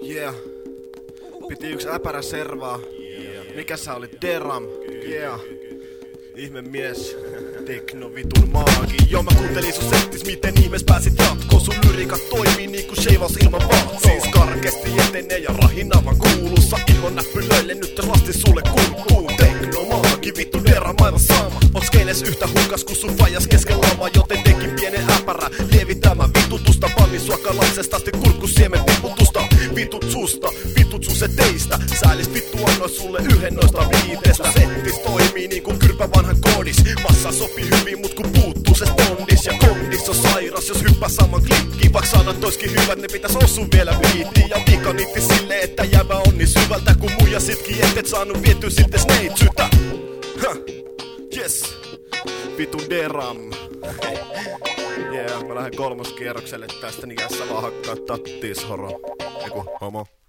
Yeah. Piti yks äpärä servaa. Mikä sä olit? Deram. Yeah. Ihme mies. Tekno vitun maagi. Joo mä kuuntelin sun settis, miten ihmees pääsit jatkoon. Sun lyriikat toimii niinku sheivaus ilman vaattoa. Siis karkeasti etenee ja rahina vaan kuulussa. Ihon näppylöille nyt jos lasti sulle kurkkuun. Tekno maagi, vittu Deram aivan sama. On skeines yhtä hukas kun sun fajas kesken lama. Joten tekin pienen äpärä lievitämään vitutusta. Panni sua kalaksesta asti kurkkusiemen tiputusta. Vitut susta, vitut sun se teistä. Säälis vittu annoin sulle yhden noista viitestä. Settis toimii niinku kyrpä vanhan koodis. Massa sopii hyvin mut kun puuttuu se stondis. Ja kondis on sairas jos hyppää saman klikkiin. Vaikka sanat oiskin hyvät ne pitäis osua vielä viittiin. Ja vika niitti silleen että jävä on niin syvältä. Kun muija sitkin et saanut vietyä silti sneitsytä. Yes. Vitun Deram. Yeah, mä lähden kolmoskierrokselle tästä, niin kässä vaan hakkaa tattishoro. Eiku, homo.